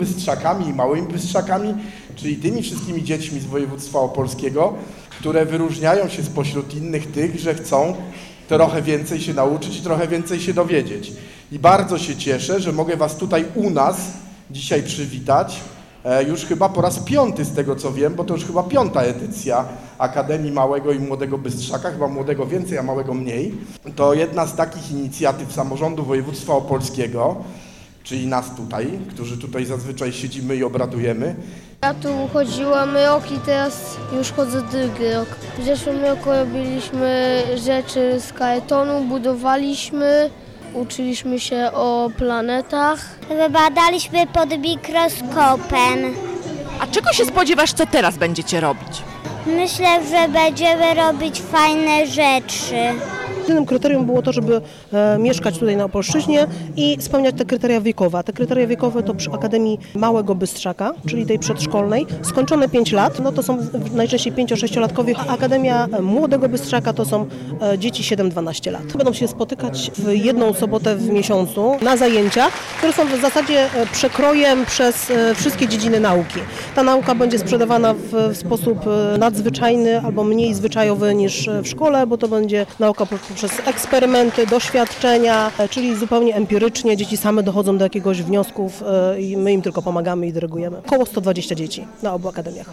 Bystrzakami i małymi Bystrzakami, czyli tymi wszystkimi dziećmi z województwa opolskiego, które wyróżniają się spośród innych tych, że chcą trochę więcej się nauczyć i trochę więcej się dowiedzieć. I bardzo się cieszę, że mogę Was tutaj u nas dzisiaj przywitać. Już chyba po raz 5 z tego co wiem, bo to już chyba 5. edycja Akademii Małego i Młodego Bystrzaka, chyba młodego więcej, a małego mniej. To jedna z takich inicjatyw samorządu województwa opolskiego, czyli nas tutaj, którzy tutaj zazwyczaj siedzimy i obradujemy. Ja tu chodziłam rok i teraz już chodzę drugi rok. W zeszłym roku robiliśmy rzeczy z kartonu, budowaliśmy, uczyliśmy się o planetach. Badaliśmy pod mikroskopem. A czego się spodziewasz, co teraz będziecie robić? Myślę, że będziemy robić fajne rzeczy. Jedynym kryterium było to, żeby mieszkać tutaj na Opolszczyźnie i spełniać te kryteria wiekowe. A te kryteria wiekowe to przy Akademii Małego Bystrzaka, czyli tej przedszkolnej, skończone 5 lat, no to są najczęściej 5-6-latkowie, a Akademia Młodego Bystrzaka to są dzieci 7-12 lat. Będą się spotykać w jedną sobotę w miesiącu na zajęciach, które są w zasadzie przekrojem przez wszystkie dziedziny nauki. Ta nauka będzie sprzedawana w sposób nadzwyczajny albo mniej zwyczajowy niż w szkole, bo to będzie nauka przez eksperymenty, doświadczenia, czyli zupełnie empirycznie. Dzieci same dochodzą do jakiegoś wniosków i my im tylko pomagamy i dyrygujemy. Około 120 dzieci na obu akademiach.